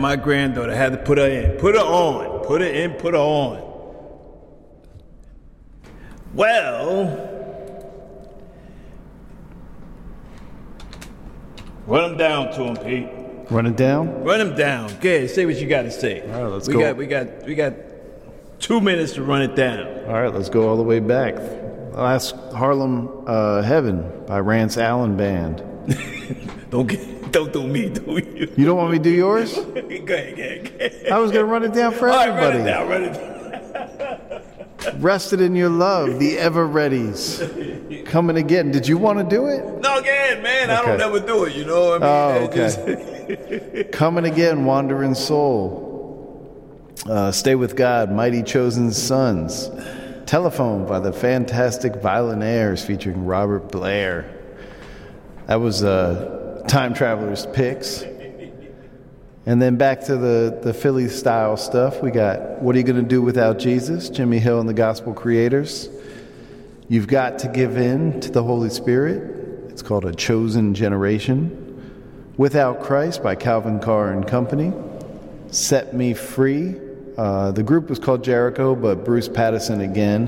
my granddaughter. I had to put her in. Put her on. Put her in, put her on. Well, run him down to him, Pete. Run it down? Run him down. Go say what you got to say. All right, let's go. We got 2 minutes to run it down. All right, let's go all the way back. Last Harlem Heaven by Rance Allen Band. Don't do me, do you? You don't want me to do yours? Go ahead. I was going to run it down for everybody. Run it down. Rested in your love, the Ever-Readies. Coming again. Did you want to do it? No, again, man. Okay. I don't ever do it, you know what I mean? Okay. Coming again, Wandering Soul. Stay with God, Mighty Chosen Sons. Telephone by the Fantastic Violinaires featuring Robert Blair. That was Time Traveler's Picks. And then back to the Philly style stuff. We got What Are You Gonna Do Without Jesus? Jimmy Hill and the Gospel Creators. You've Got to Give In to the Holy Spirit. It's called A Chosen Generation. Without Christ by Calvin Carr and Company. Set Me Free. The group was called Jericho, but Bruce Pattison again.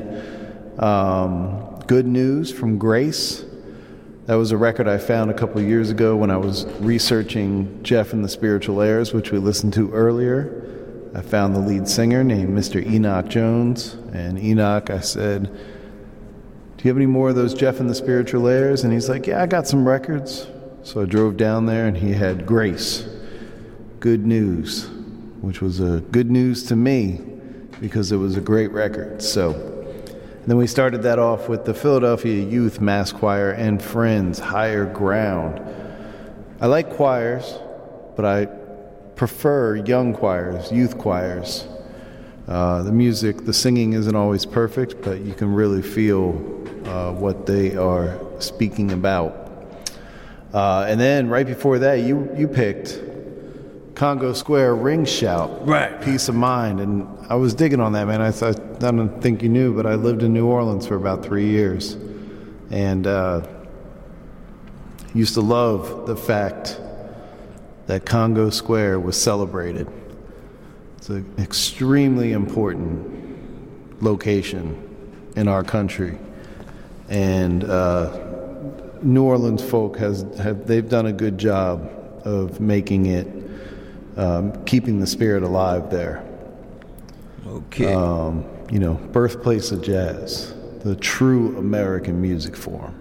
Good News from Grace. That was a record I found a couple of years ago when I was researching Jeff and the Spiritual Heirs, which we listened to earlier. I found the lead singer named Mr. Enoch Jones. And Enoch, I said, do you have any more of those Jeff and the Spiritual Heirs? And he's like, yeah, I got some records. So I drove down there and he had Grace, Good News, which was a good news to me because it was a great record. So then we started that off with the Philadelphia Youth Mass Choir and Friends, Higher Ground. I like choirs, but I prefer young choirs, youth choirs. The music, the singing isn't always perfect, but you can really feel what they are speaking about. And then right before that, you picked Congo Square Ring Shout, right? Peace of Mind, and I was digging on that, man. I don't think you knew, but I lived in New Orleans for about 3 years, and used to love the fact that Congo Square was celebrated. It's an extremely important location in our country, and New Orleans folk they've done a good job of making it. Keeping the spirit alive there. Okay. Birthplace of jazz, the true American music form.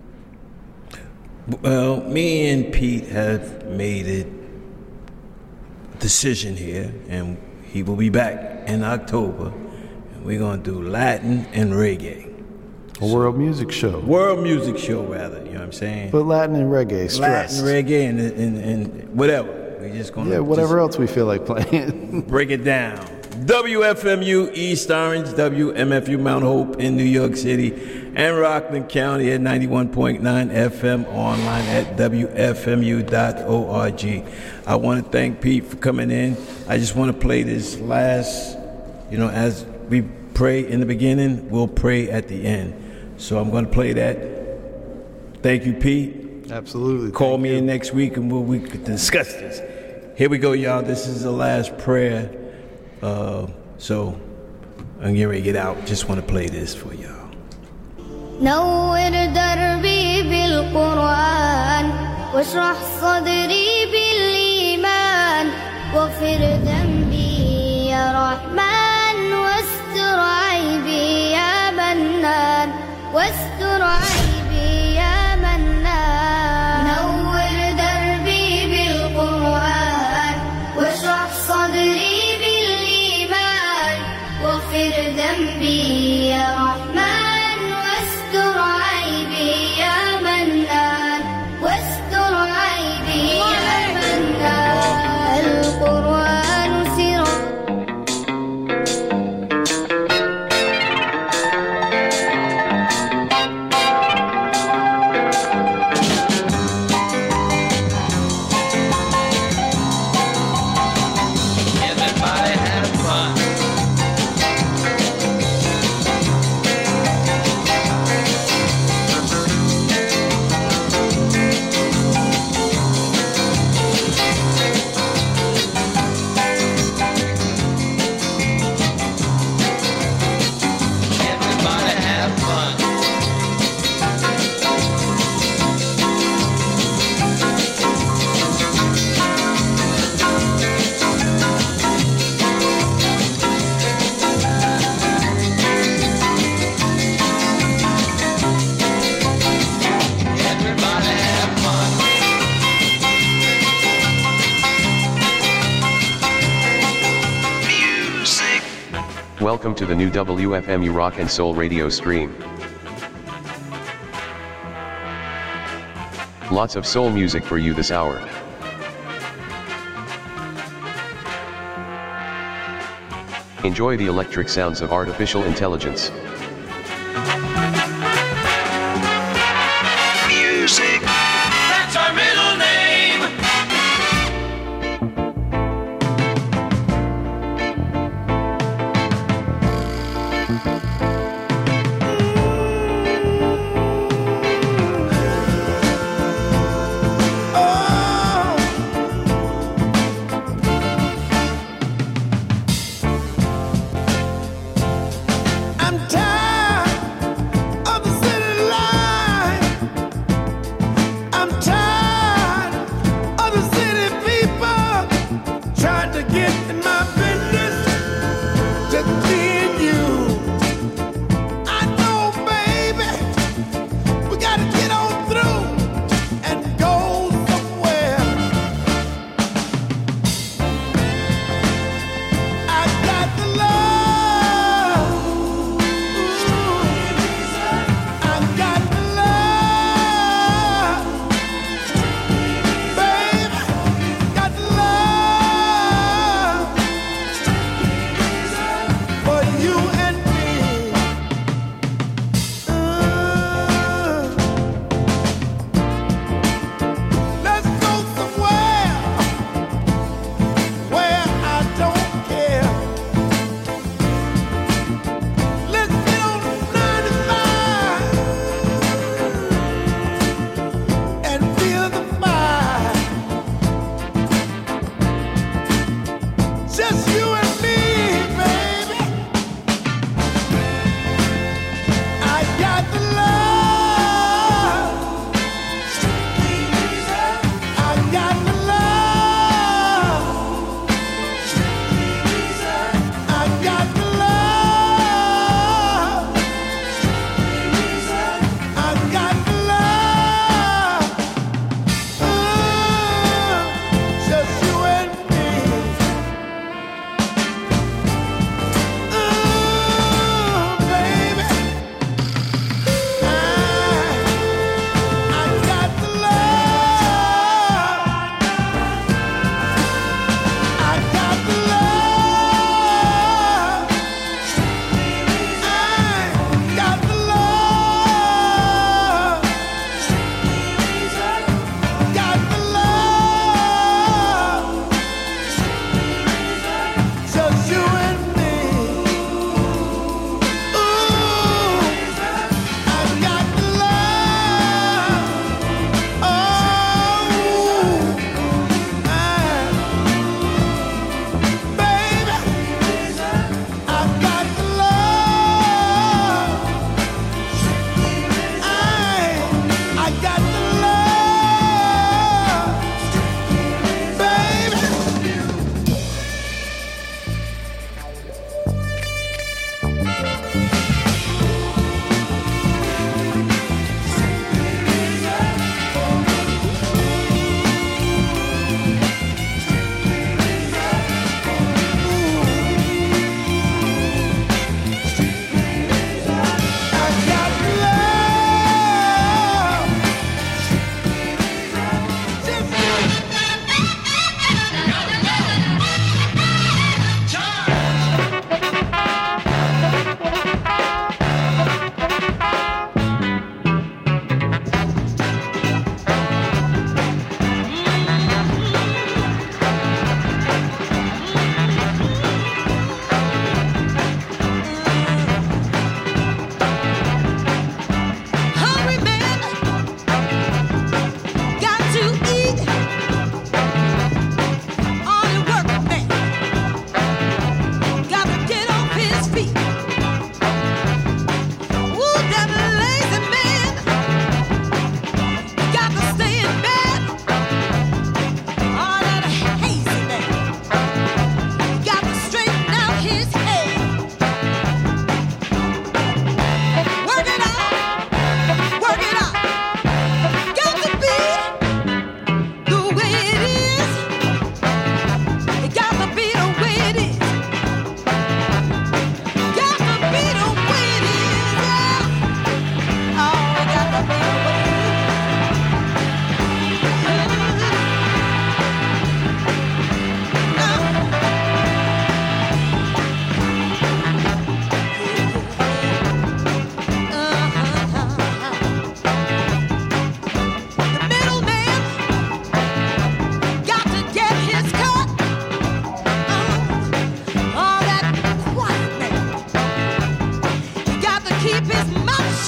Well, me and Pete have made a decision here, and he will be back in October, and we're going to do Latin and reggae. A world music show. World music show, rather, you know what I'm saying? But Latin and reggae, stressed. Latin, reggae, and whatever. We're just going to whatever else we feel like playing. Break it down. WFMU East Orange, WMFU Mount Hope in New York City, and Rockland County at 91.9 FM, online at WFMU.org. I want to thank Pete for coming in. I just want to play this last, as we pray in the beginning, we'll pray at the end. So I'm going to play that. Thank you, Pete. Absolutely. Call me in next week and we could discuss this. Here we go, y'all. This is the last prayer. So I'm getting ready to get out. Just want to play this for y'all. نور دربي بالقرآن واشرح صدري بالإيمان واغفر ذنبي يا رحمن واستر عيبي يا منان واستر عيبي يا منان نور دربي بالقرآن واشرح صدري بالإيمان واغفر ذنبي يا رحمن واستر عيبي يا منان واستر عيبي يا منان القرآن سراج Everybody have fun. Welcome to the new WFMU Rock and Soul radio stream. Lots of soul music for you this hour. Enjoy the electric sounds of artificial intelligence. Music. That's our middle name. I'm tired.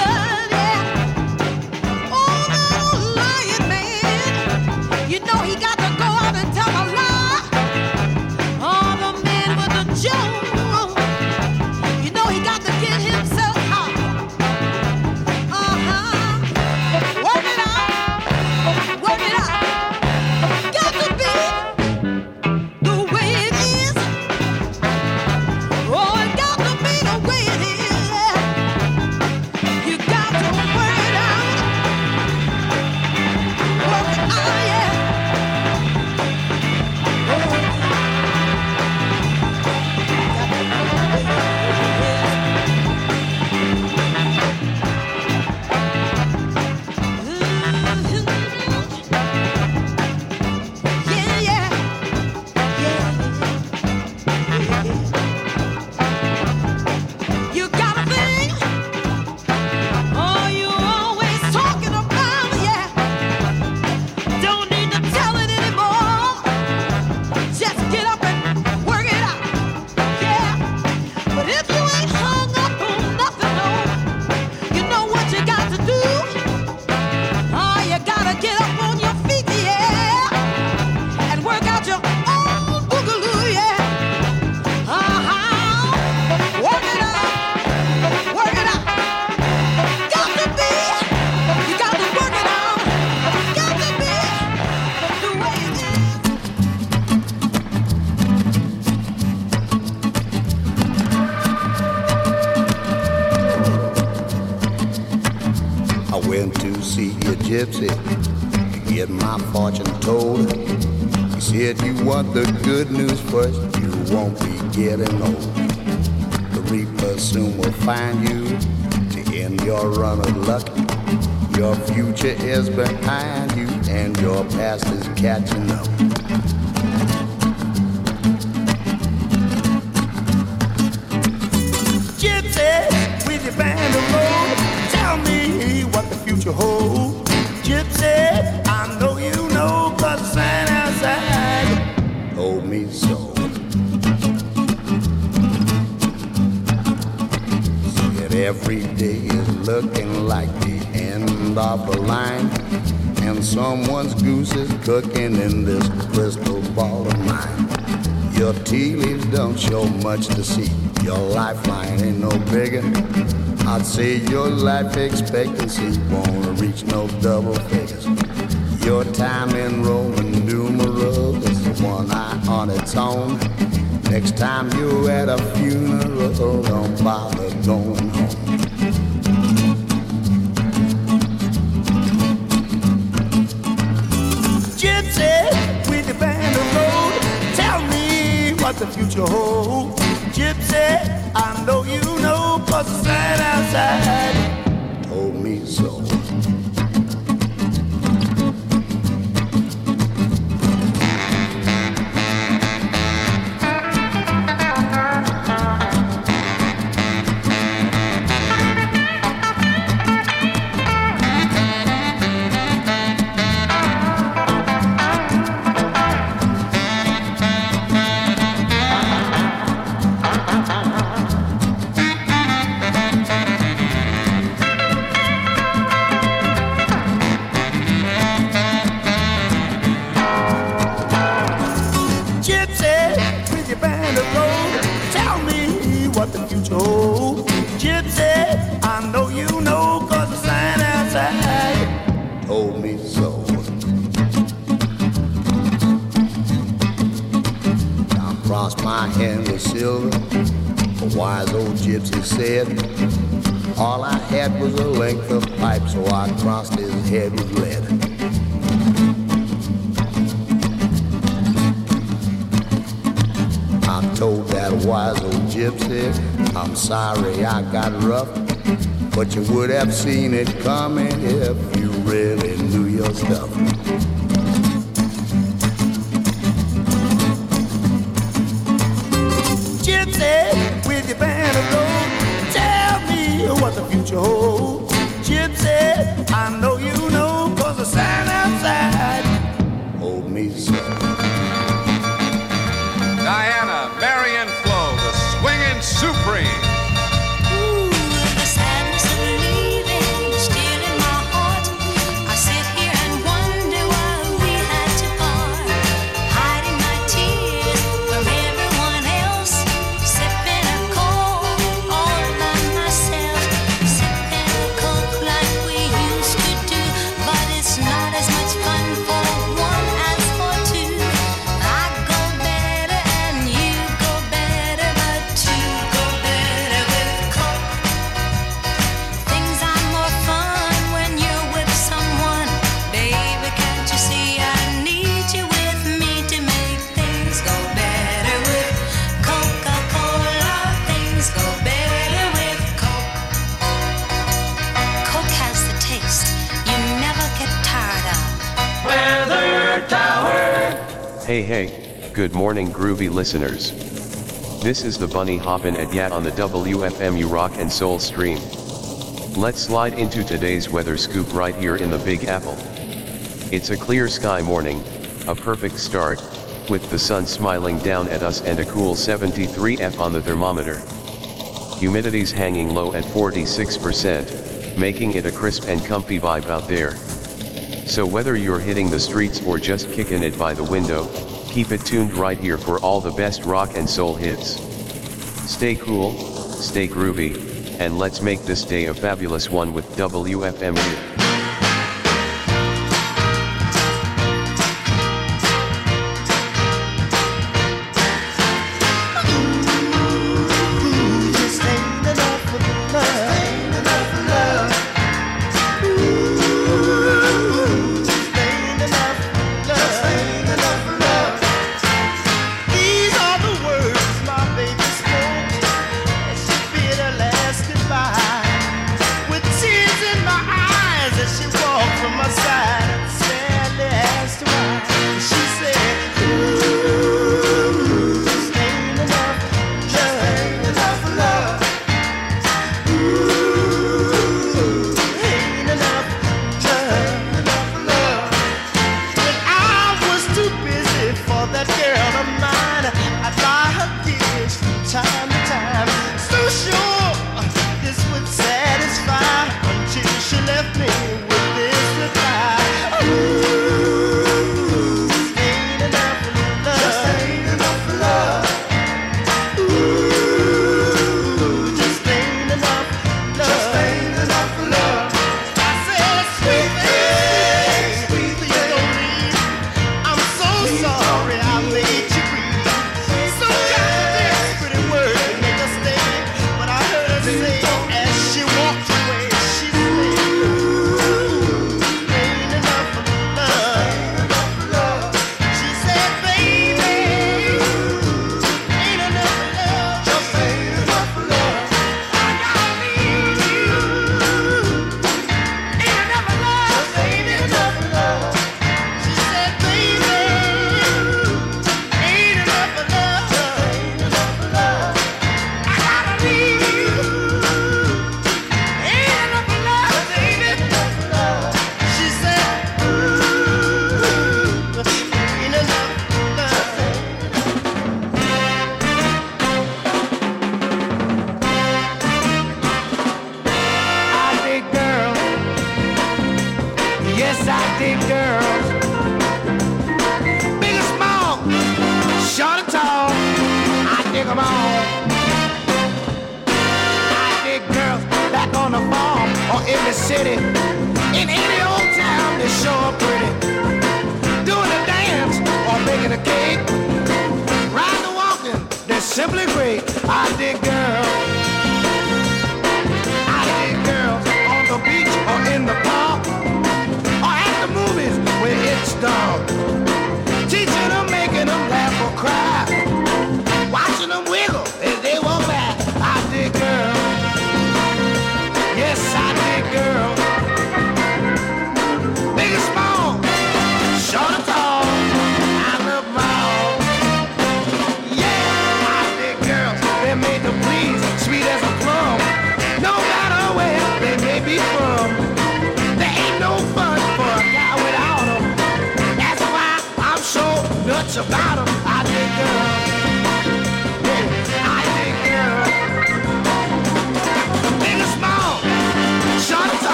gypsy to get my fortune told. He said you want the good news first, you won't be getting old. The reaper soon will find you to end your run of luck. Your future is behind you and your past is catching up. Gypsy, with your band of gold, tell me what the future holds. Gypsy, I know you know, 'cause the sign outside told me so. See it every day is looking like the end of the line, and someone's goose is cooking in this crystal ball of mine. Your tea leaves don't show much to see. Your lifeline ain't no bigger. I'd say your life expectancy won't reach no double figures. Your time in Roman numeral is the one eye on its own. Next time you're at a funeral, don't bother going home. Gypsy, with your band of gold, tell me what the future holds. Gypsy, I know you know, 'cause the sign outside told me so. Said, all I had was a length of pipe, so I crossed his head with lead. I told that wise old gypsy, I'm sorry I got rough, but you would have seen it coming if you really knew your stuff. Gypsy, with your band of gold, what the future holds. Gypsy, I know you know, 'cause the sign outside told me so. Diana, Marion Flo, the swinging supreme. Ooh, the sadness of leaving. Hey, good morning groovy listeners. This is the Bunny hoppin' at Yat on the WFMU Rock and Soul stream. Let's slide into today's weather scoop right here in the Big Apple. It's a clear sky morning, a perfect start, with the sun smiling down at us and a cool 73 F on the thermometer. Humidity's hanging low at 46%, making it a crisp and comfy vibe out there. So whether you're hitting the streets or just kicking it by the window, keep it tuned right here for all the best rock and soul hits. Stay cool, stay groovy, and let's make this day a fabulous one with WFMU.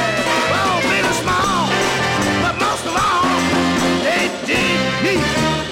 But most of all, they dig me.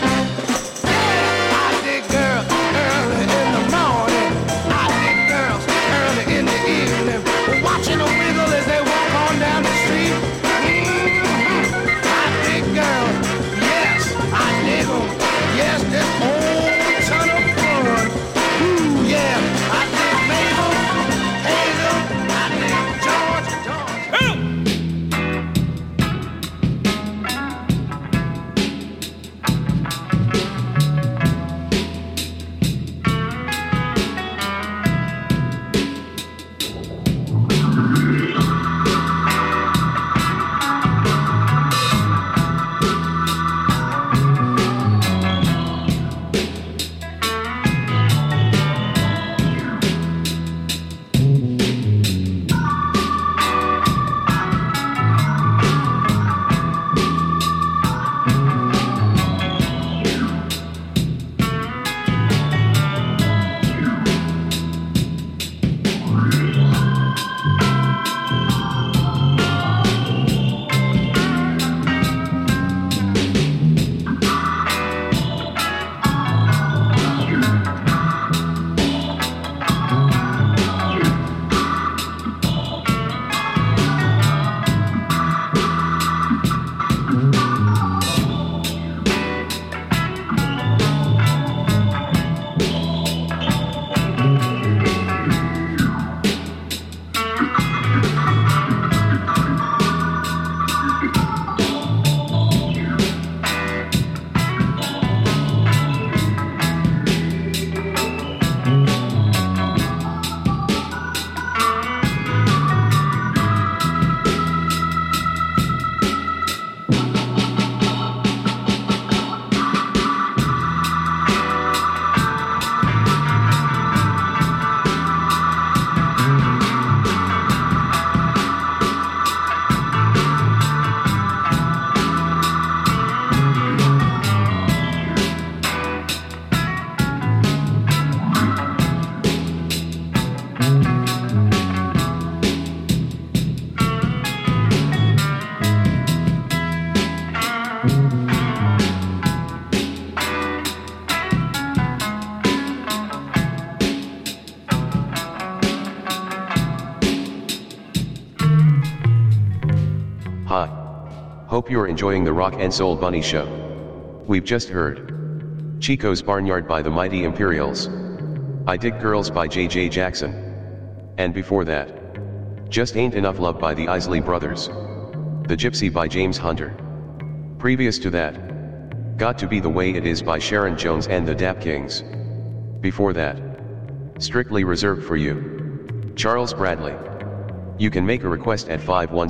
Hope you're enjoying the Rock and Soul Bunny Show. We've just heard Chico's Barnyard by the Mighty Imperials, I Dig Girls by J.J. Jackson, and before that, Just Ain't Enough Love by the Isley Brothers, The Gypsy by James Hunter. Previous to that, Got to Be the Way It Is by Sharon Jones and the Dap Kings. Before that, Strictly Reserved for You, Charles Bradley. You can make a request at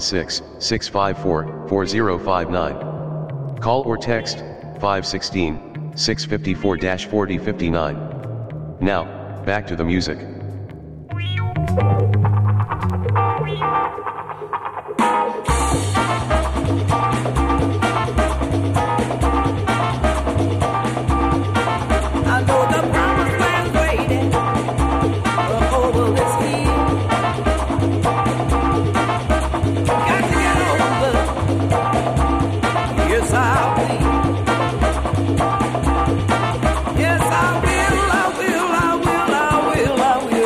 516-654-4059. Call or text 516-654-4059. Now, back to the music. Yes, I will.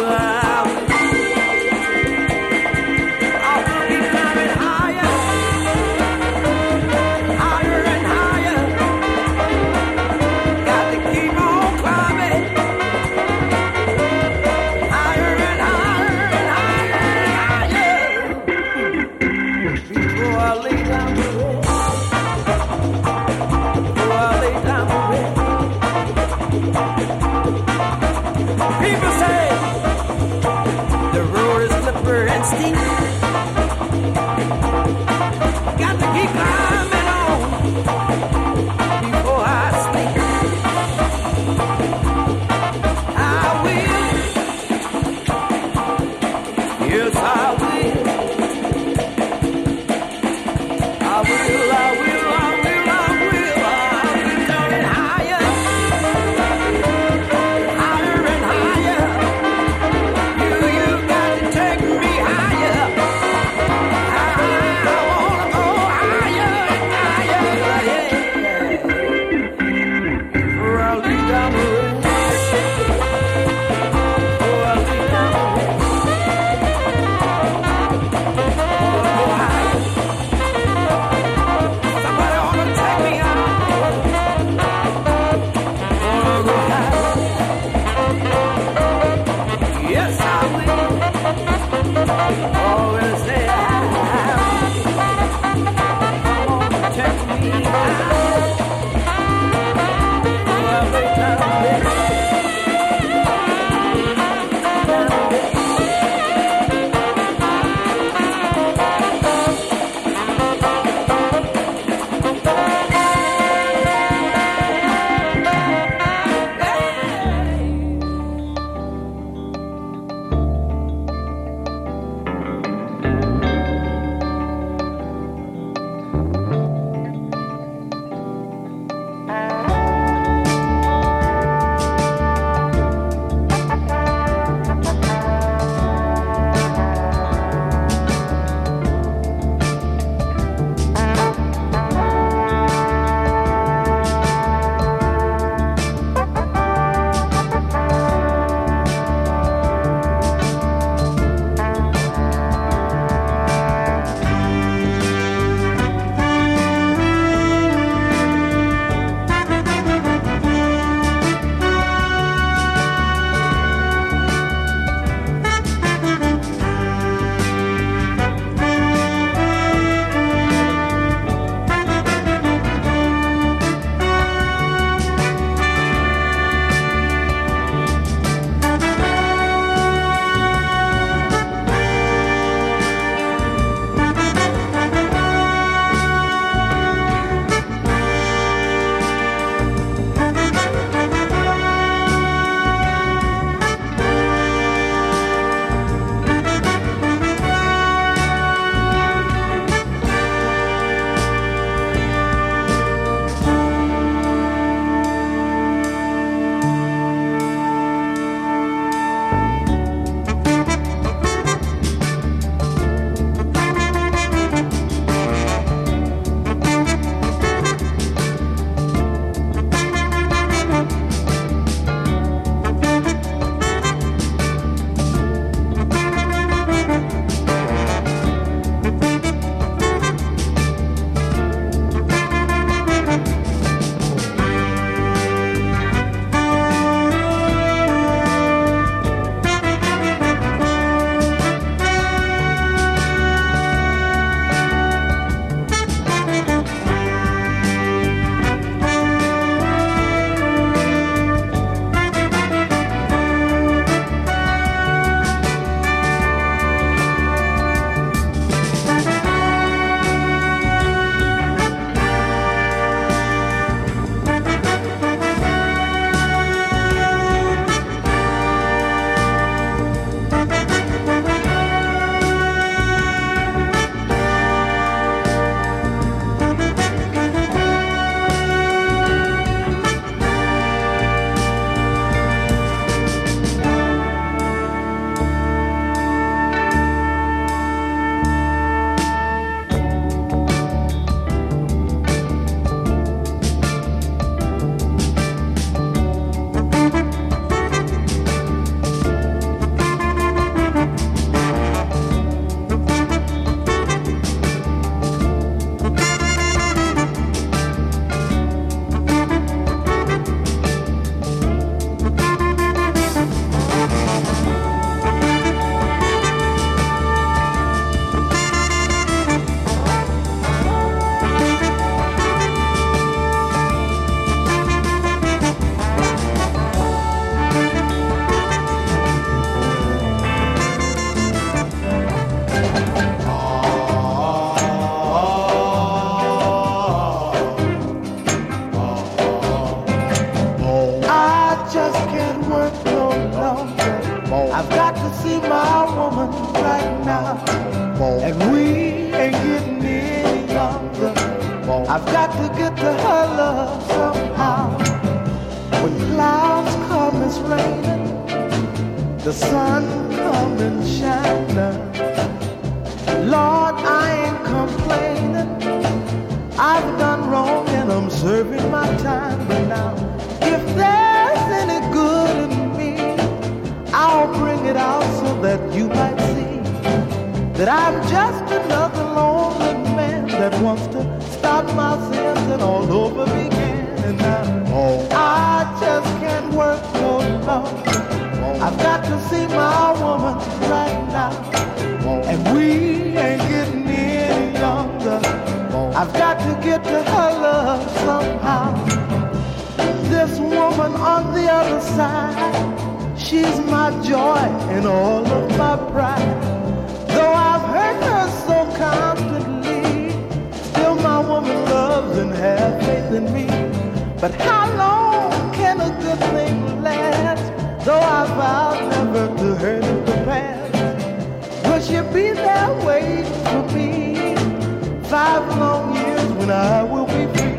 I've got to see my woman right now, and we ain't getting any younger. I've got to get to her love somehow. When clouds come, it's raining, the sun come and shine. Lord, I ain't complaining. I've done wrong and I'm serving my time. But now, if there's any good in me, I'll bring it out so that you might see that I'm just another lonely man that wants to stop my sins and all over begin. And now, I just can't work no longer. I've got to see my woman right now, and we ain't getting any younger. I've got to get to her love somehow. This woman on the other side, she's my joy and all of my pride. Though I've hurt her so constantly, still my woman loves and has faith in me. But how long can a good thing last? Though I vowed never to hurt in the past, will she be there waiting for me? 5 long years when I will be free.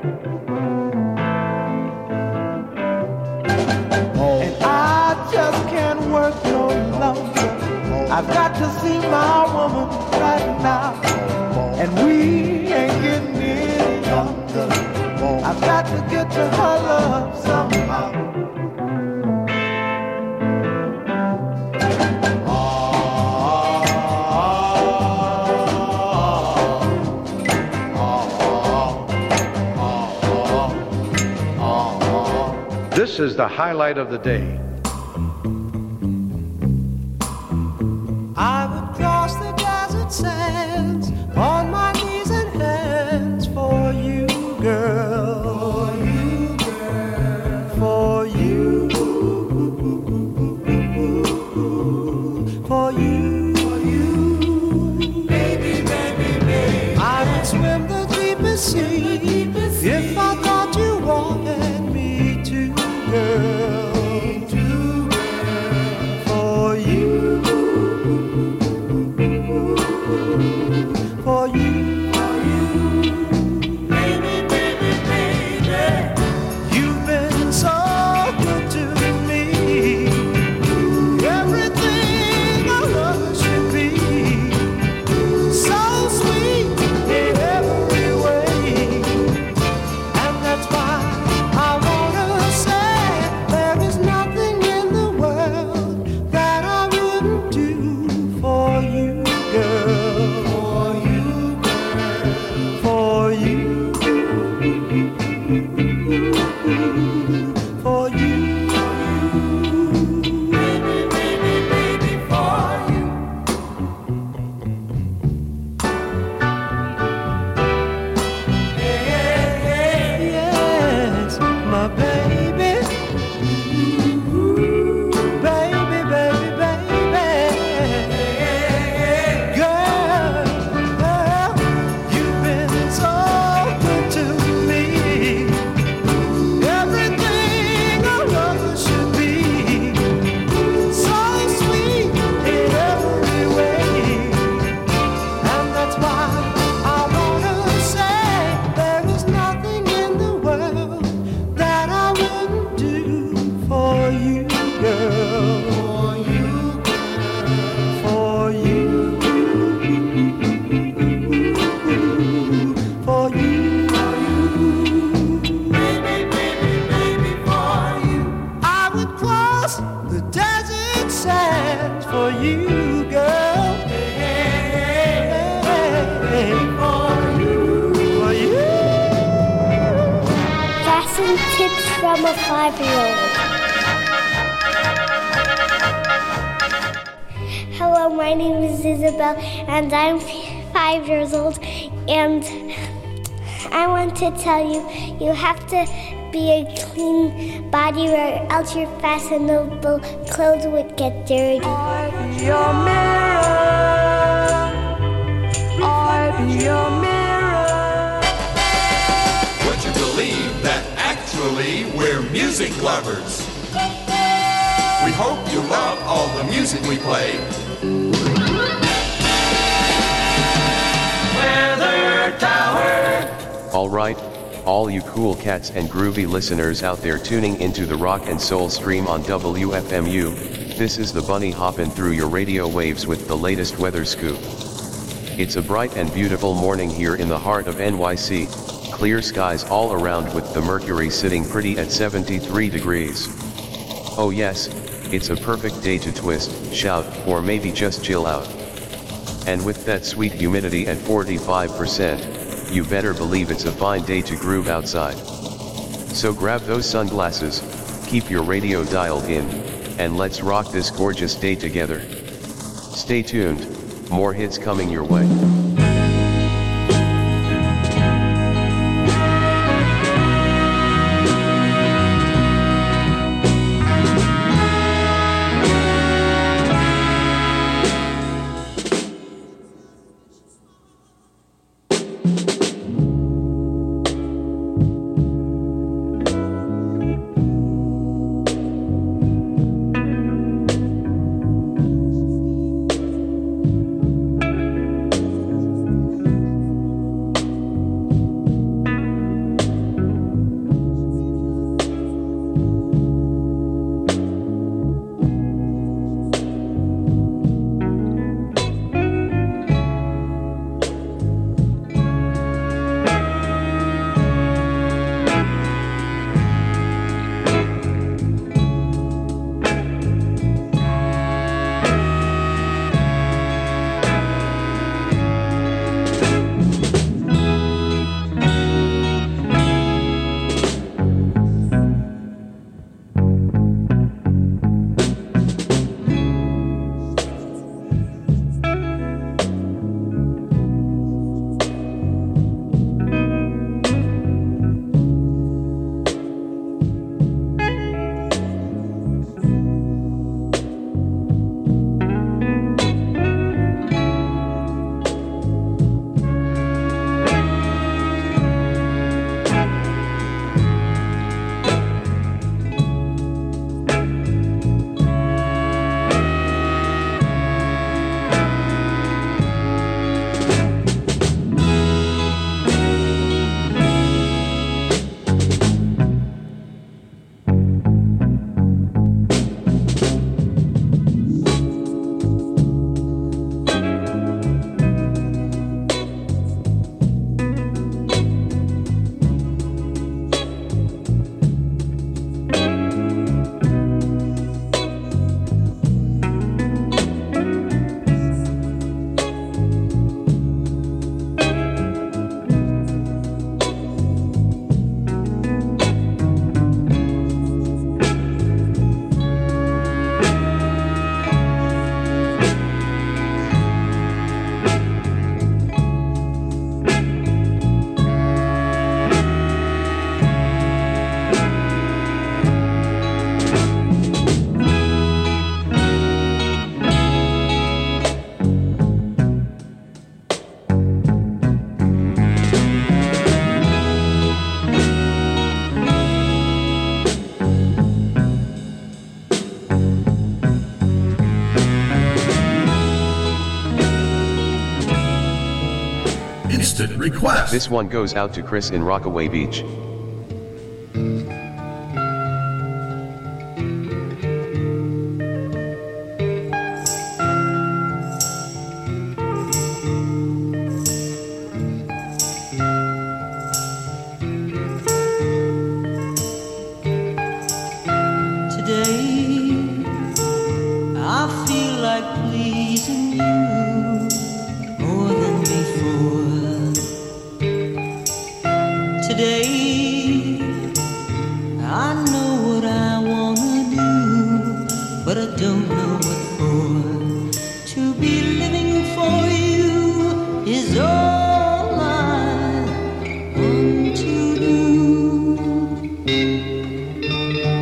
And I just can't work no longer. I've got to see my woman right now, and we ain't getting any younger. I've got to get to her love somehow. This is the highlight of the day. I would cross the desert sands on my knees and hands for you, girl. For you, girl. For you. For you. For you. Baby, baby, baby. I would swim the deepest sea if I thought you wanted me to, girl. For you. For you, baby, baby, baby. You've been so good to me. Everything a lover should be. So sweet in every way. And that's why I wanna say there is nothing in the world that I wouldn't do for you, girl. For you, baby, baby, baby, for you. Yes, my baby, baby, baby, baby, girl, you've been so good to me. Everything a lover should be. So sweet in every way. And that's why I wanna say there is nothing in the world that I wouldn't do for you, girl. For you, girl. For you. Baby, baby, baby, for you. I would cross the desert sands for you, girl. For you. For you. Fashion tips from a 5-year-old. Hello, my name is Isabel, and I'm 5 years old, and I want to tell you, you have to be a clean body or else your fashionable clothes would get dirty. Your mirror. I'll be your mirror. Would you believe that actually we're music lovers? We hope you love all the music we play. Weather Tower. All right, all you cool cats and groovy listeners out there tuning into the rock and soul stream on WFMU, this is the bunny hopping through your radio waves with the latest weather scoop. It's a bright and beautiful morning here in the heart of NYC, clear skies all around with the mercury sitting pretty at 73 degrees. Oh yes, it's a perfect day to twist, shout, or maybe just chill out. And with that sweet humidity at 45%, you better believe it's a fine day to groove outside. So grab those sunglasses, keep your radio dialed in, and let's rock this gorgeous day together. Stay tuned, more hits coming your way. Request. This one goes out to Chris in Rockaway Beach.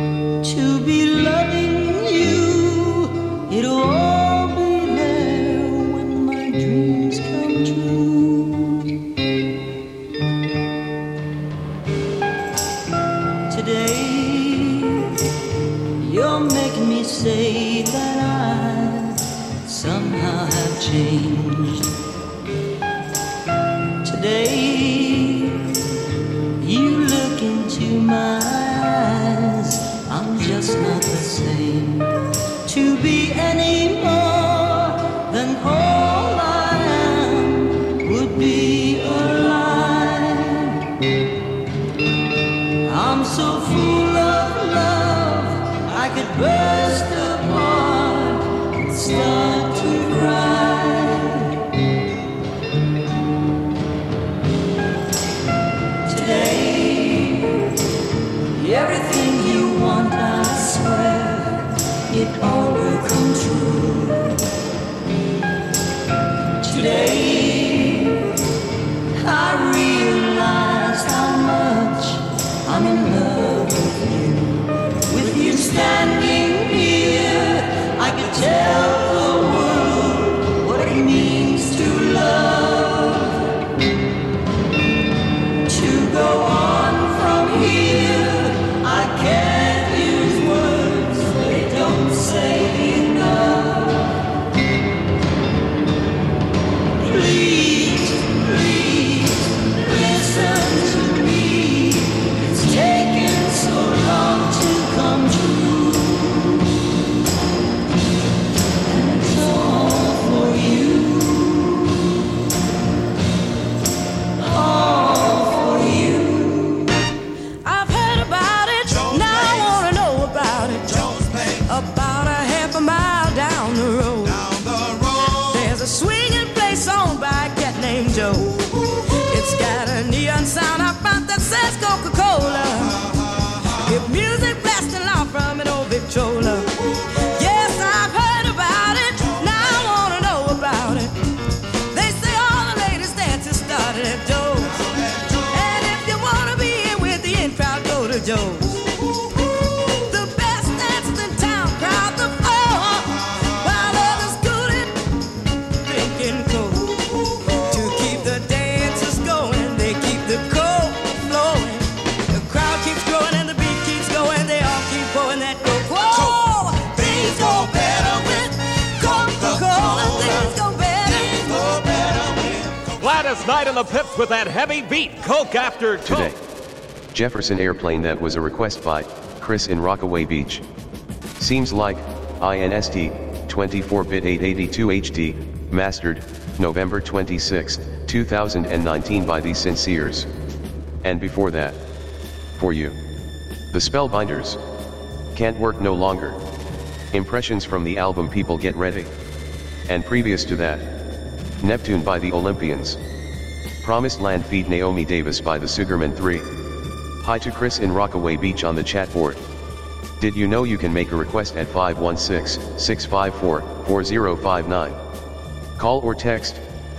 To be loving you, it'll all be there somehow have changed. Today, you look into my eyes, I'm just not the same. To be any more than all I am would be a lie. I'm so full of love, I could burst apart and start to cry. Today, everything you want, I swear, it all will come true. Today, I realize how much I'm in love with you. With you standing here, I could tell the world what it means to love. To go on from here, I can't use words, they don't say enough. Please, please, listen to me. It's taken so long to come true. And it's all for you. All for you. I've heard about it, now I wanna know about it. About a half a mile down the road. There's a swinging place owned by a cat named Joe. It's got a neon sign up front that says Coca-Cola. With music blasting out from an old Victrola. Yes, I've heard about it, now I wanna know about it. They say all the latest dances started at Joe's. And if you wanna be in with the in crowd, go to Joe's. The best dancers in town crowd the floor, while others scooting, drinking coke. To keep the dancers going, they keep the coke flowing. The crowd keeps growing and the beat keeps going. They all keep pouring that coke. Whoa! Things go better with Coca-Cola. Things go better. Gladys Knight and the Pips with that heavy beat, Coke after Coke. Today, Jefferson Airplane, that was a request by Chris in Rockaway Beach. Seems like INST 24-bit 882 HD, mastered November 26, 2019 by The Sinceres. And before that, for you, The Spellbinders. Can't Work No Longer. Impressions from the album People Get Ready. And previous to that, Neptune by the Olympians. Promised Land feat Naomi Davis by the Sugarman 3. Hi to Chris in Rockaway Beach on the chat board. Did you know you can make a request at 516-654-4059? Call or text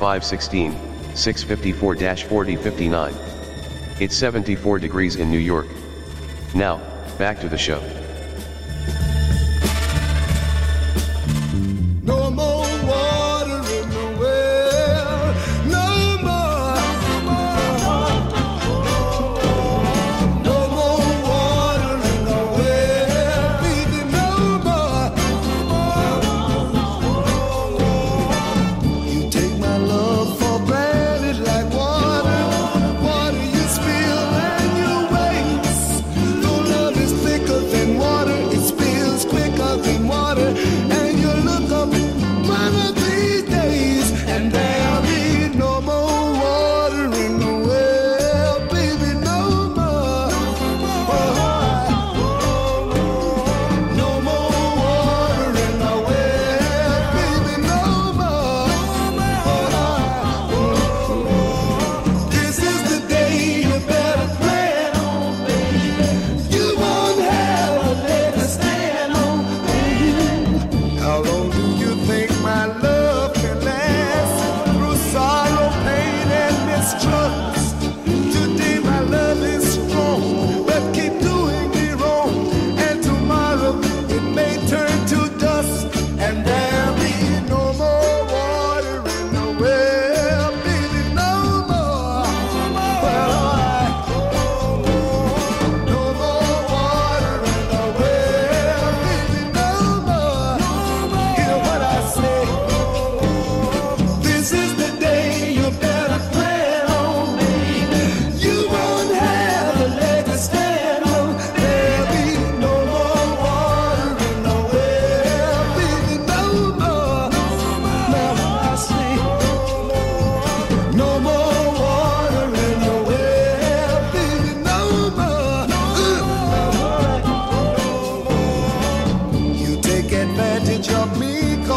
516-654-4059. It's 74 degrees in New York. Now, back to the show. No more water in the well. No more. No more water in the well. Baby, no more. You take my love for granted like water. Water you spill and you waste. Your love is thicker than water.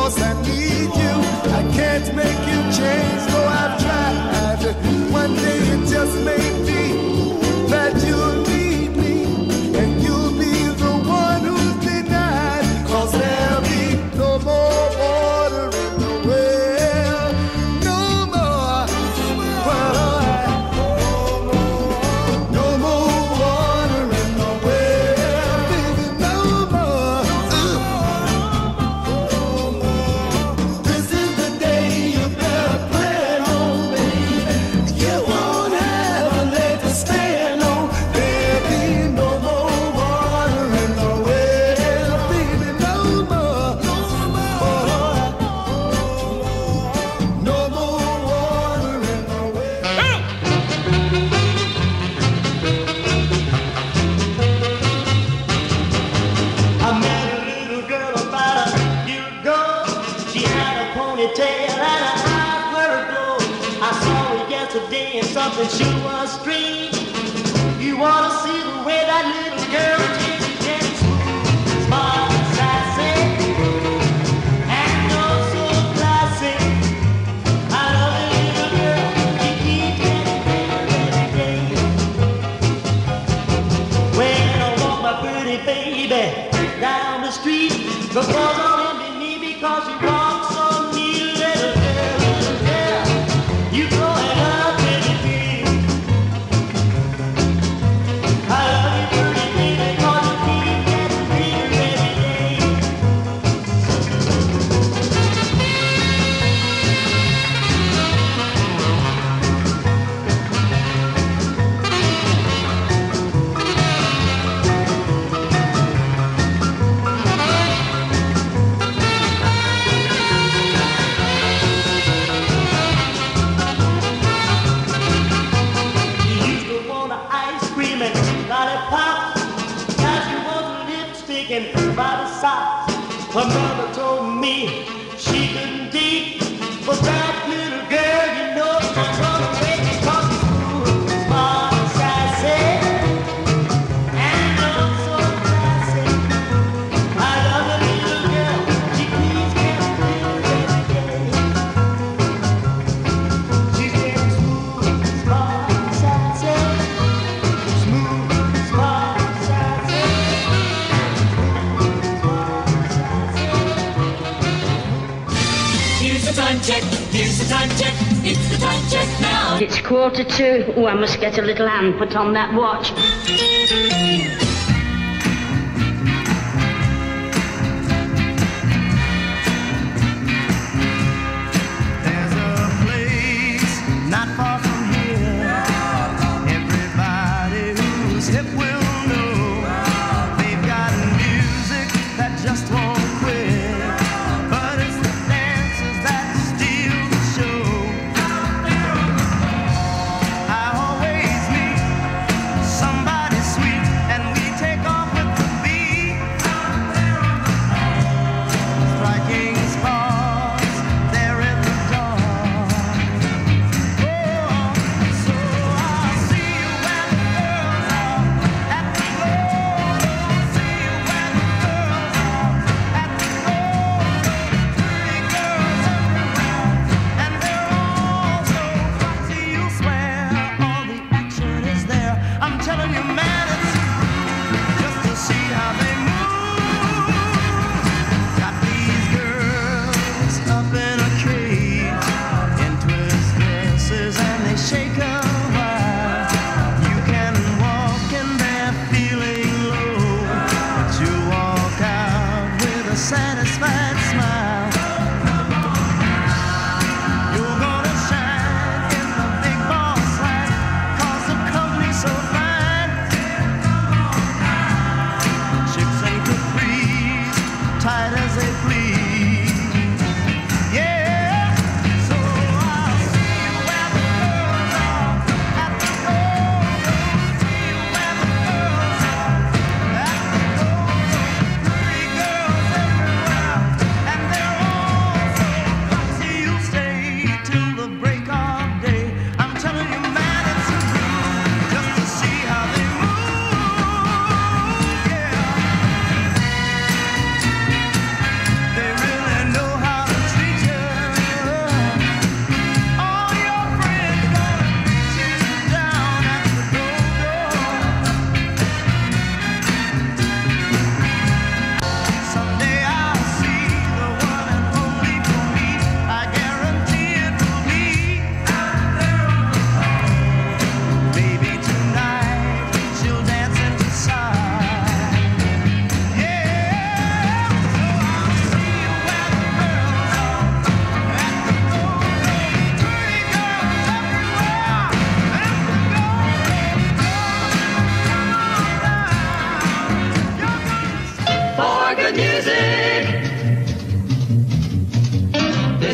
'cause I need you. I can't make you change, though I've tried. One day it just may be that you'll need me, and you'll be the one who's denied, 'cause there'll be no more water in the well, no more, no more water in the well, baby, no more. This is the day you better plan on, baby. You won't have a leg to stand on. There'll be no more water in the well, baby, no more, no more water in the well. I met a little girl about a year ago. She had a ponytail and her eyes were aglow. I saw her yesterday and something sure was strange. You wanna see the way that little girl is? She's getting smooth, smart, and sassy, and oh so classy. I love the little girl. She keeps getting better every day. When I walk my pretty baby down the street, the girls all envy me because she walks so neat. Little girl, you growing up pretty big. I love you pretty baby 'cause you keep getting bigger every day. You used to want an ice cream and lollipop. Now she wants lipstick and body socks. Her mother told me she couldn't date, but that little girl, you know, I'm gonna wait because she's cool, smart, and sassy, and oh so classy. I love the little girl. She keeps getting bigger every day. She's getting smooth, smart, and sassy. Smooth, smart, and sassy. Here's the time check, here's the time check, it's the time check now. It's 1:45. Oh, I must get a little hand put on that watch. There's a place not far from here. Everybody who's hip will know. They've got music that just won't quit. But it's the dances that steal the show. I always meet somebody sweet, and we take off with the beat. Striking sparks there in the dark. So I'll see you where the girls are at the floor. I'll see you where the girls are at the floor. Pretty girls everywhere, and they're all so foxy. You'll swear all the action is there. I'm telling you, man, it's just to see how they move. Got these girls up in a cage, in twist dresses, and they shake a while. You can walk in there feeling low, but you walk out with a satisfied smile. You're gonna shine in the big boss light, 'cause the company's so fine. Chicks and capris, tight as they please. Yeah.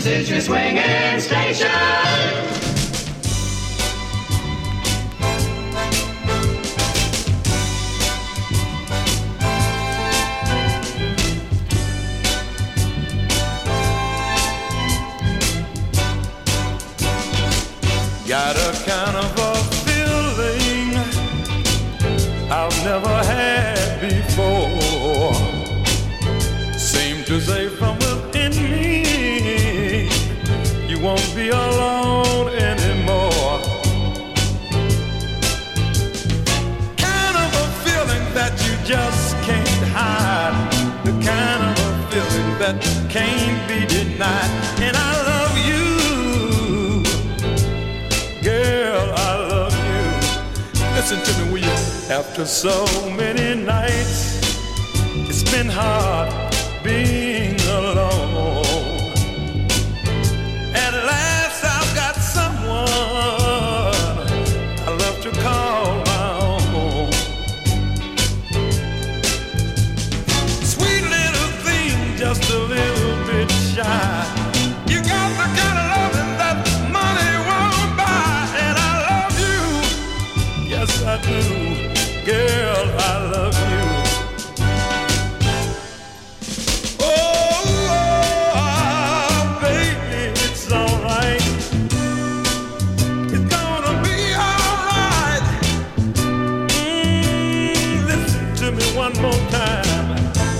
This is your swinging station. Got a kind of a feeling I've never had before. Seem to say from within me, you won't be alone anymore. Kind of a feeling that you just can't hide. The kind of a feeling that can't be denied. And I love you. Girl, I love you. Listen to me, will you? After so many nights, it's been hard being alone. At last I've got someone I love to call my own. Sweet little thing, just a little bit shy. You got the kind of loving that money won't buy. And I love you, yes I do. Girl, I love you. Oh, baby, it's alright. It's gonna be alright. Listen to me one more time.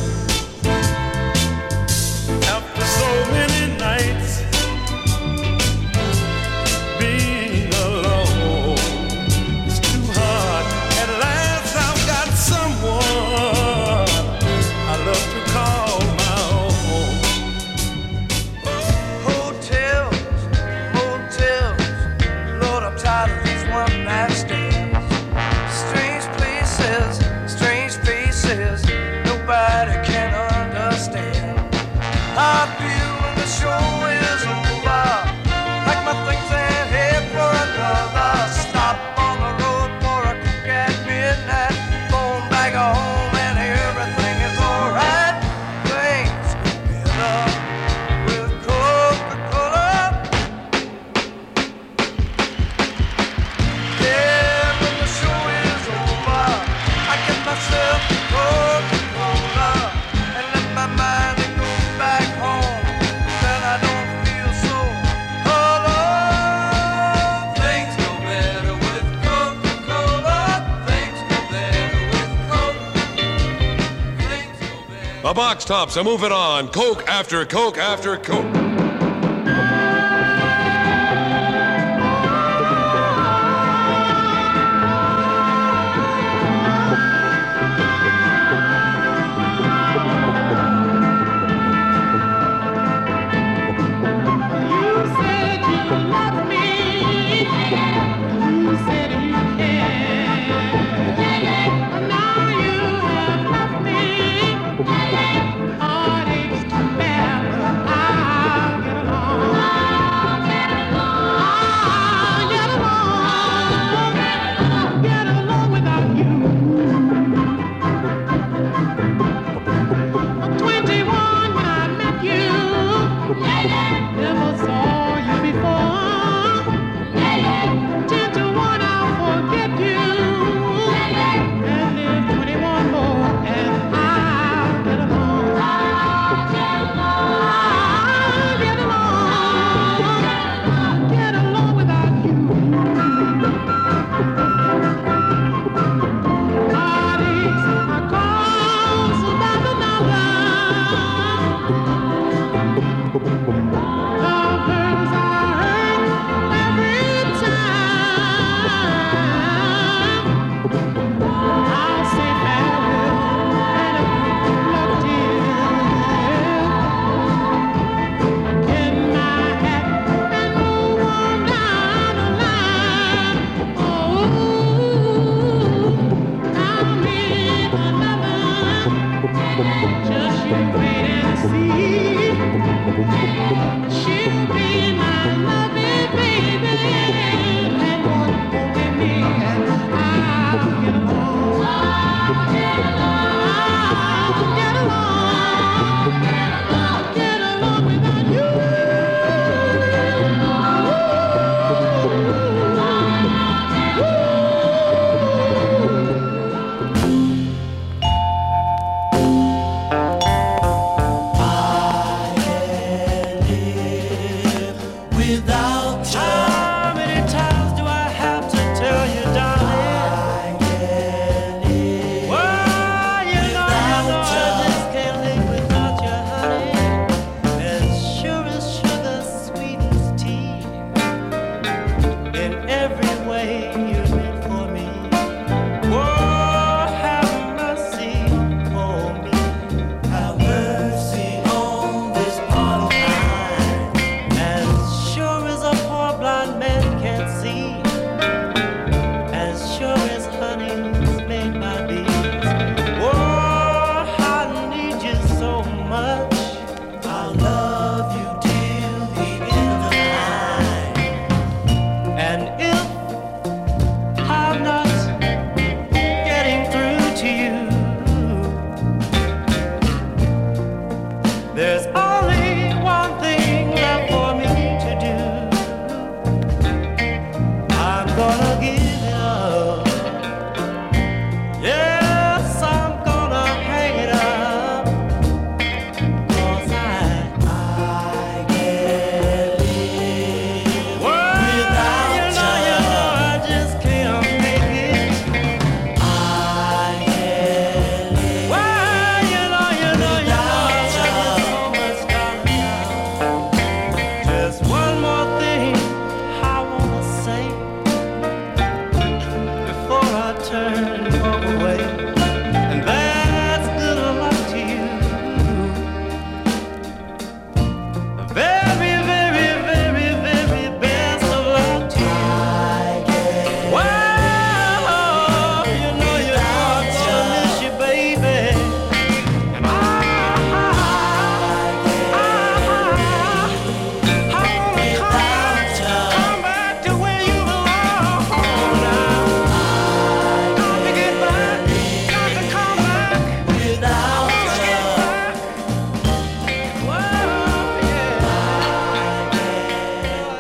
After so many nights being alone, it's too hard. At last I've got someone I love to call my own. Hotels, motels, Lord, I'm tired of these one-night stands. Strange places, strange faces, nobody can understand. I feel when the show is over, like my things ain't here for another. Stop on the road for a cook at midnight, going back home and everything is alright. Things get better with Coca-Cola. Yeah, when the show is over, I get myself a Coca-Cola and let my mind go back home. Then I don't feel so alone. Things go better with Coca-Cola. Things go better with Coke. Things go better. The box tops are moving on. Coke after Coke after Coke. Heartaches to bear. Just you wait and see.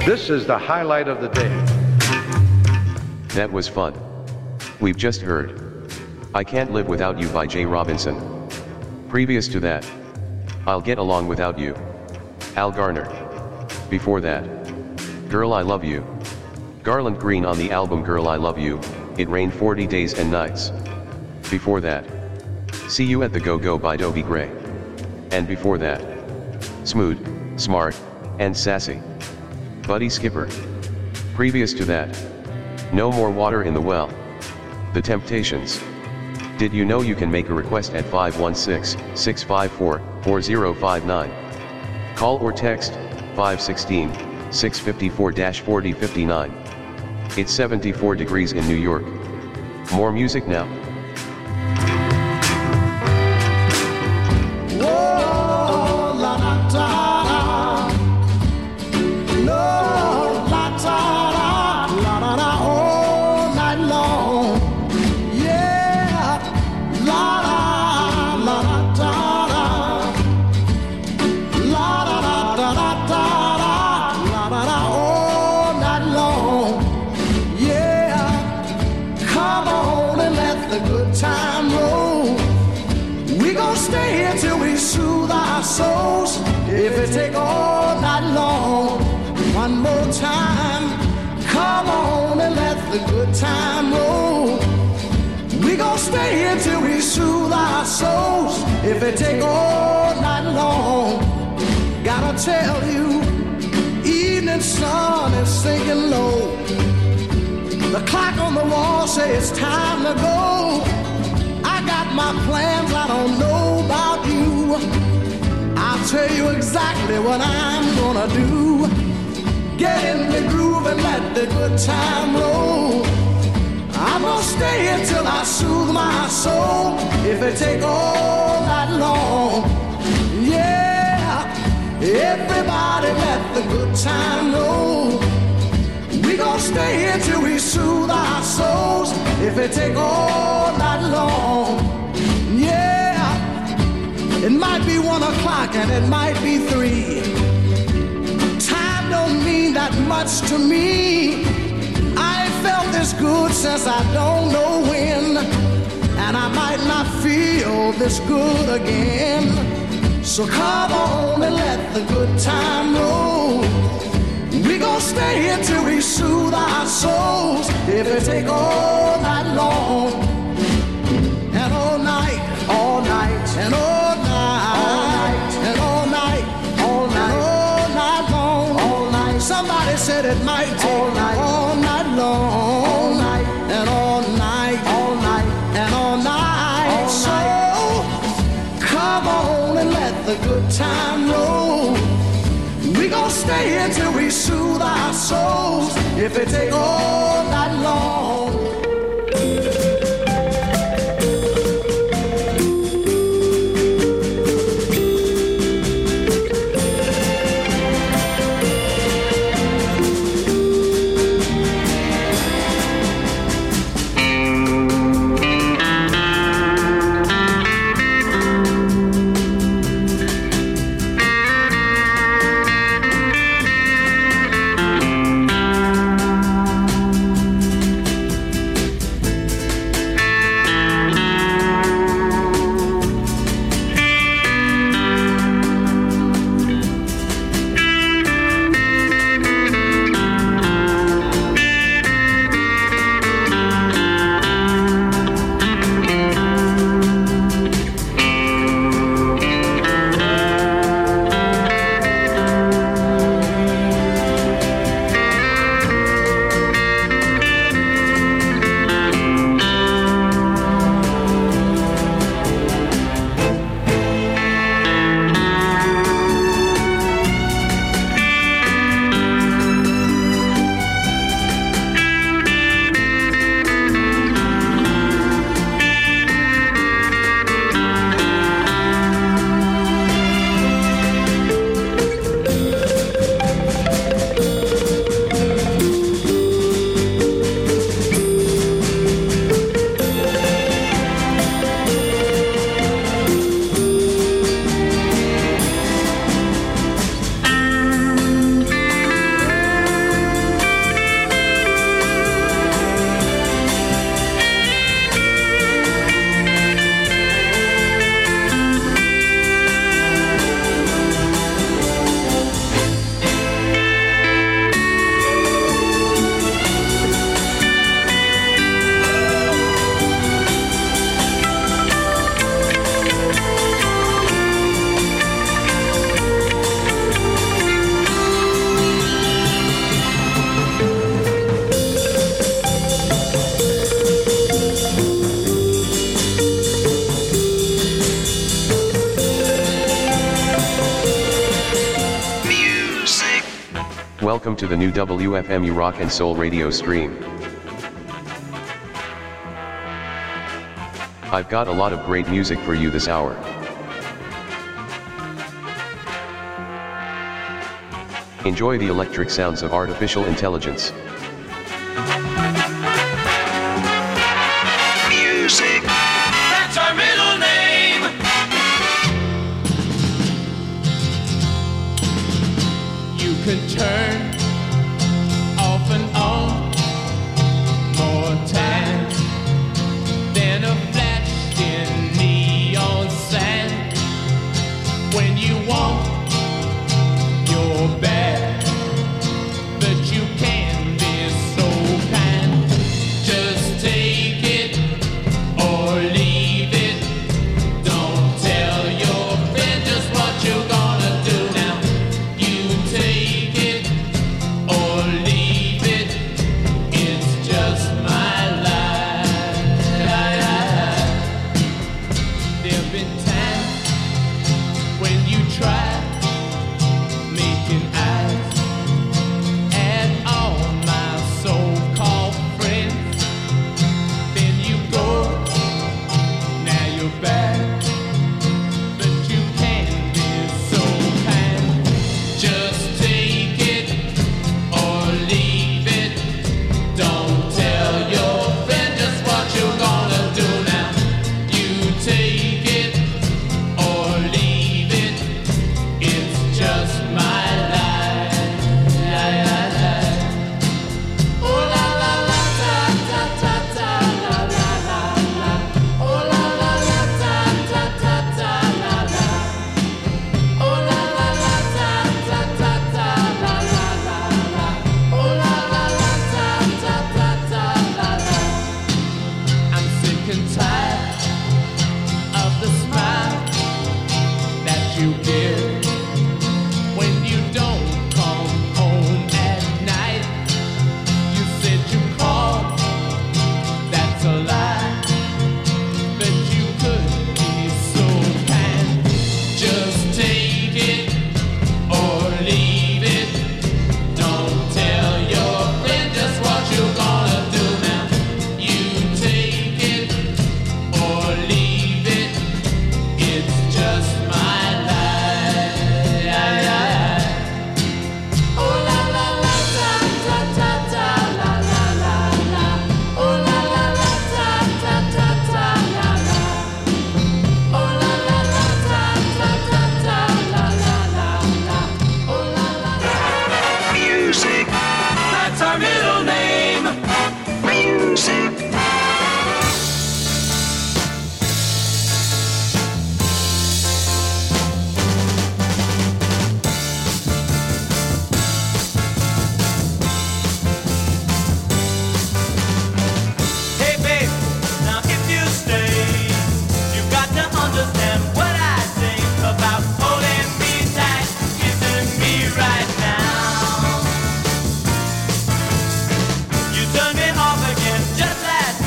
This is the highlight of the day. That was fun. We've just heard I Can't Live Without You by Jay Robinson. Previous to that, I'll Get Along Without You, Al Garner. Before that, Girl I Love You, Garland Green on the album Girl I Love You, It Rained 40 Days and Nights. Before that, See You at the Go-Go by Dobie Gray. And before that, Smooth, Smart, and Sassy, Buddy Skipper. Previous to that, No More Water in the Well, The Temptations. Did you know you can make a request at 516-654-4059? Call or text 516-654-4059. It's 74 degrees in New York. More music now. Whoa, la da da da. No, la da da, la da da, all night long. Yeah, la da da da da. La da da da da da, la da da, all night long. Yeah, come on and let the good time roll. We gon' stay here till we soothe our souls. If it take all night long, one more time, come on and let the good time roll. We gon' stay here till we soothe our souls. If it take all night long, gotta tell you, evening sun is sinking low. The clock on the wall says it's time to go. I got my plans, I don't know about you. I'll tell you exactly what I'm gonna do. Get in the groove and let the good time roll. I'm gonna stay here till I soothe my soul. If it take all night long, yeah. Everybody let the good time roll. We gon' stay here till we soothe our souls. If it take all night long, yeah. It might be 1 o'clock and it might be 3. Time don't mean that much to me. I ain't felt this good since I don't know when, and I might not feel this good again. So come on and let the good time roll. We gon' stay here till we soothe our souls. If it take all night long, and all night, all night, and all night, and all night, all night, all night long, all night. Somebody said it might take all night long, all night, and all night, all night, and all night. So come on and let the good time roll. We gon' stay here till we soothe our souls. If it take all night long. Welcome to the new WFMU Rock and Soul radio stream. I've got a lot of great music for you this hour. Enjoy the electric sounds of artificial intelligence. Music, that's our middle name. You can turn off and on more time than a flash in neon sand. When you want your back, but you can be so kind. Just take it or leave it. Don't tell your friend just what you're gonna do now. You take it or leave it. It's just my life. There've been times when you try making eyes at all my so-called friends. Then you go, now you're back, but you can be so kind. Just take it or leave it. Don't tell your friend just what you're gonna do now. You take it or leave it. It's just my life. Oh la la la ta ta ta ta la la la la. Oh la la la ta ta ta ta la la. Oh la la la ta ta ta ta la la la la. Oh la la la ta ta ta ta la la. I'm sick and tired of the smile that you give when you don't come home at night. You said you called, that's a lie, but you could be so kind. Just take it or leave it. Don't tell your friend just what you're gonna do now. You take it or leave it. It's just my life. Oh la la la ta ta ta ta la la la la. Oh la la la ta ta ta ta la la. Oh la la la ta ta ta ta la la la la. Oh la la la. Music, that's our middle name. Music. Hey babe, now if you stay, you've got to understand what I think about holding me tight, kissing me right now. You turned me off again just last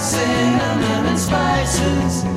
cinnamon and spices.